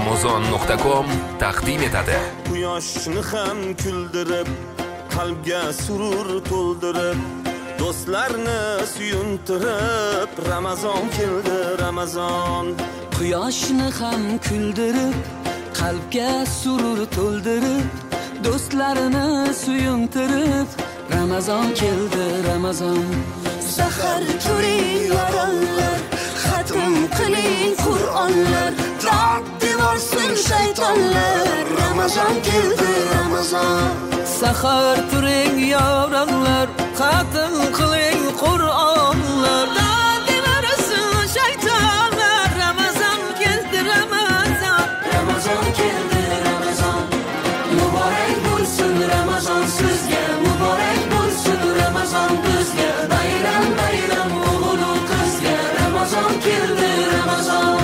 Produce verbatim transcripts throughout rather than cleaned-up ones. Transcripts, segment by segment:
amazon nuqta com taqdim etadi. Quyoshni ham kuldirib, qalbga surur to'ldirib, do'stlarni suyuntirib, Ramazon keldi, Ramazon. Quyoshni ham kuldirib, qalbga surur to'ldirib, do'stlarini suyuntirib, Ramazon keldi, Ramazon. Sahar turing yorollar, xatm qiling Qur'onlar, da'di bo'lsin shaytonlar, Ramazon keldi, Ramazon. Sahar turing yorollar, xatm qiling Qur'onlar, da'di bo'lsin shaytonlar, Ramazon keldi, Ramazon. Ramazon keldi, Ramazon. Muborak bo'lsin Ramazon sizga, muborak bo'lsin Ramazon bizga. Bayram bayram o'g'il qizga, Ramazon keldi, Ramazon.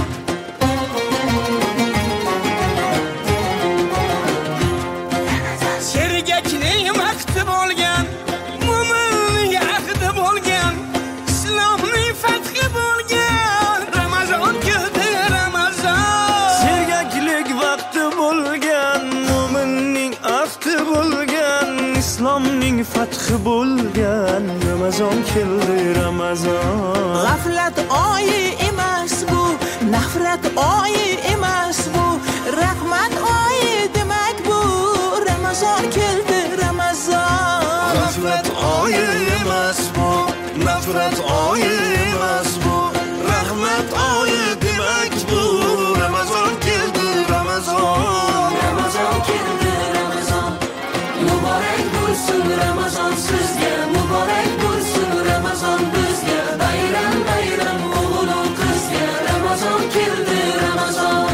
Sergakning vaqti bo'lgan, mo'minning ahdi bo'lgan, islomning fathi bo'lgan, Ramazon keldi, Ramazon. Sergaklik vaqti bo'lgan, mo'minning ahdi bo'lgan, islomning fathi bo'lgan, Ramazon keldi, Ramazon. G'aflat oyi emas bu, nafrat oyi emas bu, rahmat oyi demak bu, Ramazon keldi, Ramazon. G'aflat oyi emas bu, nafrat oyi emas bu, rahmat oyi demak bu, Ramazon keldi, Ramazon. Ramazon keldi, Ramazon. Muborak bo'lsin Ramazon sizga, muborak bo'lsin Ramazon bizga. Bayram bayram o'g'il qizga, Ramazon keldi, Ramazon.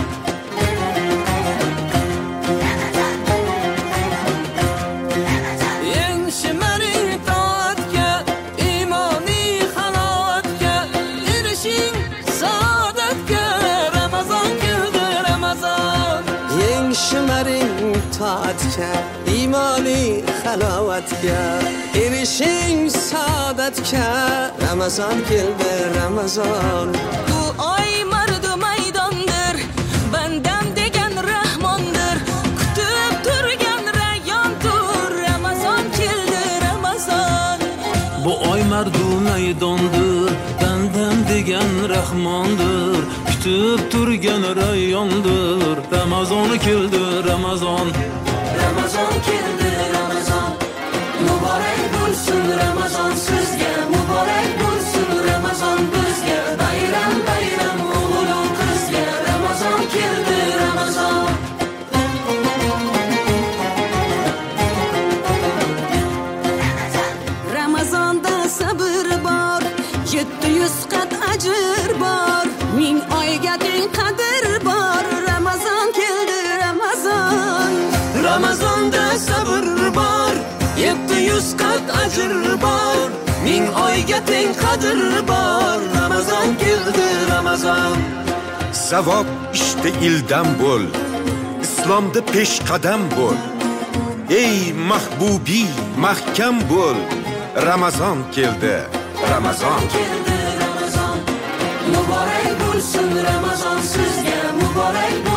Eng shimaring toatga, imoniy halovatga, erishing saodatga, Ramazon keldi, Ramazon. Eng shimaring toatga, imoniy halovatga, erishing saodatga, Ramazon keldi, Ramazon. Bu oy mardu maydondir, bandam degan rahmondir, kutib turgan rayyondir, Ramazon keldi, Ramazon. Bu oy mardu maydondir, bandam degan rahmondir, kutib turgan rayyondir, Ramazon keldi, Ramazon. Ramazon keldi, Ramazon. Muborak bo'lsin Ramazon sizga, muborak bo'lsin Ramazon bizga. Bayram bayram o'g'il qizga, Ramazon keldi, Ramazon. Ramazonda sabr bor, yetti yuz qat ajr bor, ming oyga teng qadr bor, Ramazon keldi, Ramazon. Ramazonda sabr bor, yetti yuz qat ajr bor, ming oyga teng qadr bor, Ramazon keldi, Ramazon. Savob ishda ildam bo'l, islomda peshqadam bo'l. Ey mahbubi, mahkam bo'l, Ramazon keldi, Ramazon keldi, Ramazon. Muborak bo'lsin Ramazon sizga, muborak